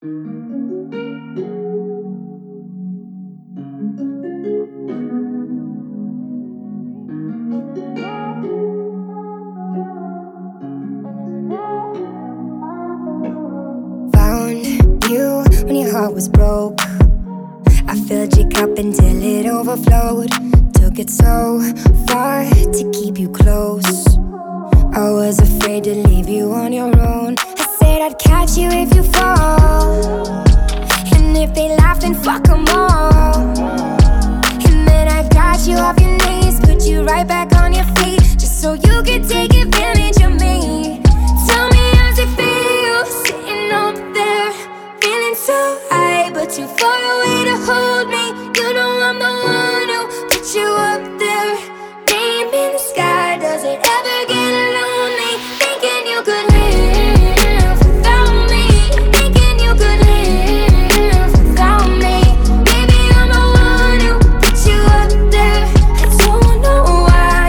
Found you when your heart was broke. I filled your cup until it overflowed. Took it so far to keep you close. I was afraid to leave you on your own. I said I'd catch you if you fall, and if they laugh then fuck 'em all. And then I got you off your knees, put you right back on your feet, just so you could take advantage of me. Tell me how's it feel, sitting up there, feeling so high, but too far away to hold me. You know I'm the one who put you up there, name in the sky. Does it ever get lonely, thinking you could live without me, thinking you could live without me? Baby, I'm the one who put you up there. I don't know why,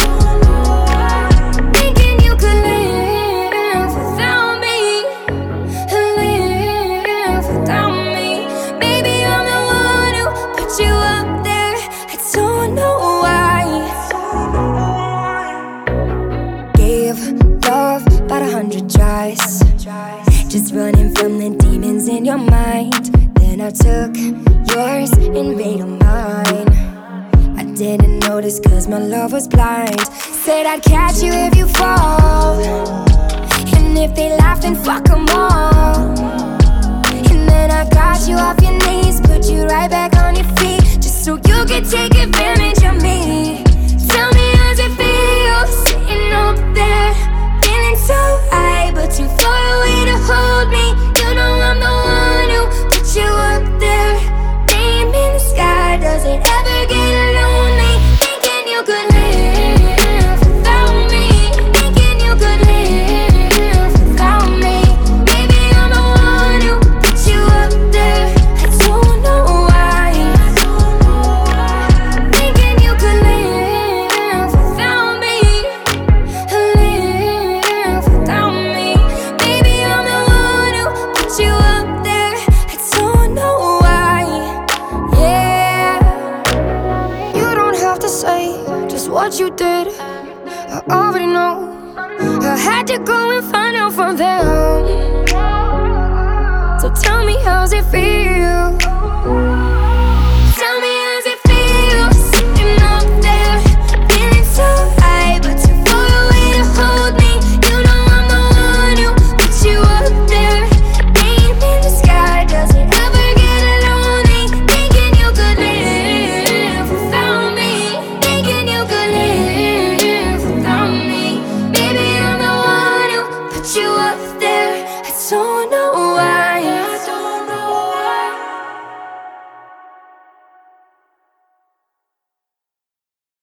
thinking you could live without me, live without me. Baby, I'm the one who put you up there. I don't know why. Gave love about 100 tries, just running from the demons in your mind. Then I took yours and made them mine. I didn't notice cause my love was blind. Said I'd catch you if you fall, and if they laugh then fuck 'em all. And then I got you off your knees, put you right back on your feet, just so you could take advantage of me. Tell me how's it feel, sitting up there, feeling so high, but too far away to hold me. You know I'm the one who put you up there, name in the sky. Does it ever get lonely, thinking you could live without me, thinking you could live without me? Baby, I'm the one who put you up there. I don't know why, thinking you could live without me, live without me. Baby, I'm the one who put you up there. I don't know why. Yeah, you don't have to say just what you did, I already know. I had to go and find out from them. So tell me how's it feel,